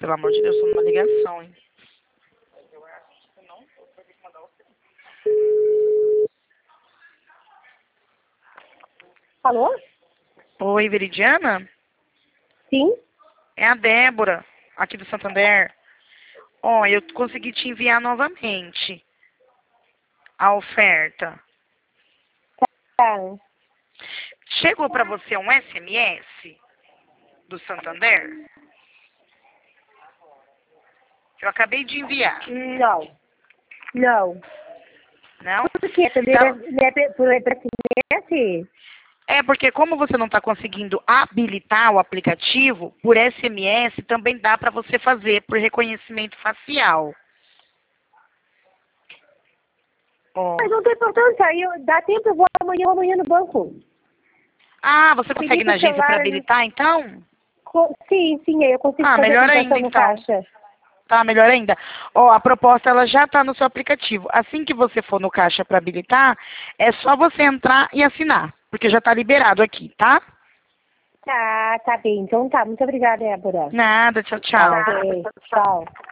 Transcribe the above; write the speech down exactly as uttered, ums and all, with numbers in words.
pelo amor de Deus, tô numa ligação, hein? Alô? Oi, Veridiana? Sim? É a Débora, aqui do Santander. Ó, eu consegui te enviar novamente a oferta. Tá. Chegou para você um S M S do Santander? Eu acabei de enviar. Não. Não. Não? Por que? Então, Por S M S? é porque como você não está conseguindo habilitar o aplicativo, por S M S também dá para você fazer por reconhecimento facial. Ó. Mas não tem importância. Eu, dá tempo, eu vou amanhã, eu vou amanhã no banco. Ah, você Pedir consegue ir pro na agência para celular. habilitar, então? Co- Sim, sim, eu consigo Ah, fazer a melhor ainda, habilitação no então. caixa. Tá, melhor ainda. Ó, a proposta ela já está no seu aplicativo. Assim que você for no caixa para habilitar, é só você entrar e assinar, porque já está liberado aqui, tá? Tá, tá bem. Então tá. Muito obrigada, Débora. Nada, tchau, Tá, tchau. ok. Tchau.